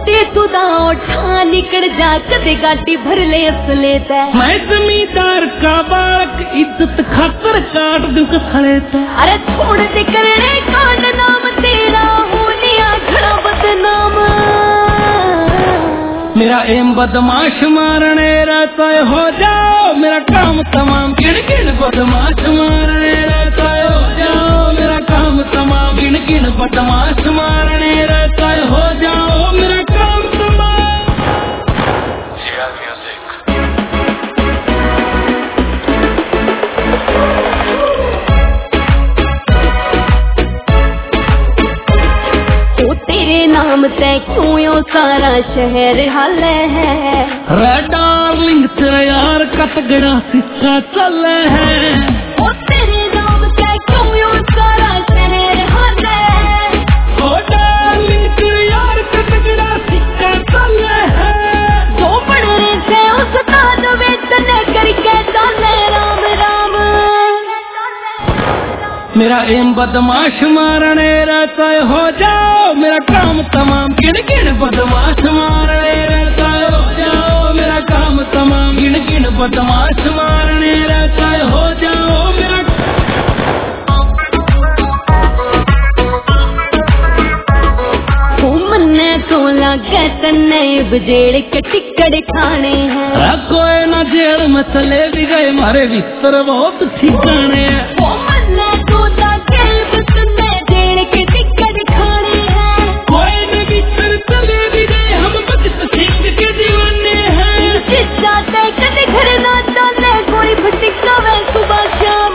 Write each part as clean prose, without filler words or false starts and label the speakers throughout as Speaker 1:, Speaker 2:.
Speaker 1: मोटे तुदा उठा निकल जा कदे गाड़ी भर ले असले ते
Speaker 2: मैं जमींदार का बालक इज्जत खातर काट दूं कसले ते
Speaker 1: अरे छोड़ दे करने कांड नाम तेरा होनिया खड़ा बदनाम
Speaker 2: मेरा एम बदमाश मारने रहता है हो जाओ मेरा काम तमाम गिन गिन बदमाश मारने रहता है हो जाओ मेरा काम तमाम गिन गिन बदमाश मारने रहता है हो जाओ मेरा काम तमाम।
Speaker 1: तेरे नाम ते क्यों यो सारा शहर हाले है
Speaker 2: रे डार्लिंग तेरा यार का तगड़ा सिक्का चले है
Speaker 1: ओ तेरे नाम ते क्यों यो सारा शहर हाले है
Speaker 2: ओ डार्लिंग तेरा यार का तगड़ा सिक्का चले है
Speaker 1: जो पढ़ रहे थे उस ताद वेतन करके चले राम राम
Speaker 2: मेरा एम बदमाश मारने रहता है हो जाओ मेरा काम तमाम गिन गिन बदमाश मारने रहता है हो जाओ मेरा काम तमाम गिन गिन बदमाश मारने रहता है हो जाओ मेरा।
Speaker 1: मन्ने तो लगे तन्ने बजेड़ के टिकट खाने हैं
Speaker 2: कोई ना जेल में चले भी गए मारे बिस्तर बहुत ठिकाने हैं
Speaker 1: मन्ने तो लगे तन्ने बजेड़ के टिकट खाने हैं
Speaker 2: कोई ना बिस्तर चले भी गए हम भगत सिंह के दीवाने हैं
Speaker 1: जिस जाते कदे घर ना चले कोई भटका वे सुबह शाम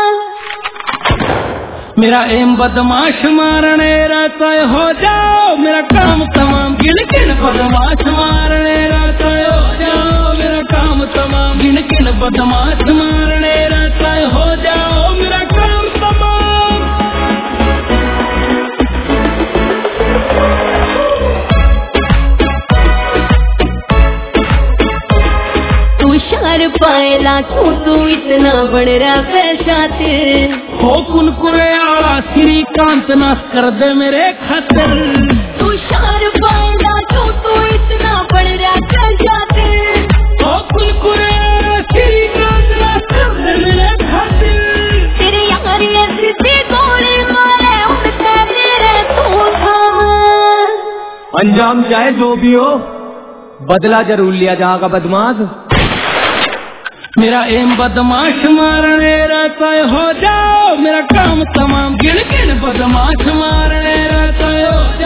Speaker 2: मेरा एम बदमाश मारने रहता है हो जाओ मेरा काम तमाम गिन गिन बदमाश मारने रहता है हो जाओ मेरा काम तमाम गिन गिन बदमाश मारने रहता है हो जाओ मेरा काम तमाम।
Speaker 1: तू शार पाएला क्यों तू इतना बन रहा फैशातिर
Speaker 2: हो कुनकुरे आला श्रीकांत नाश कर दे मेरे खातिर
Speaker 1: तू शार पाएला क्यों तू इतना बन रहा फैशातिर
Speaker 2: हो कुनकुरे आला श्रीकांत नाश कर दे मेरे खातिर
Speaker 1: तेरे यार ये सिद्धि गोली मारे उठते मेरे तू थाम
Speaker 3: अंजाम चाहे जो भी हो बदला जरूर लिया जाएगा बदमाश।
Speaker 2: मेरा एम बदमाश मारने रहता है हो जाओ मेरा काम तमाम गिन गिन बदमाश मारने रहता है हो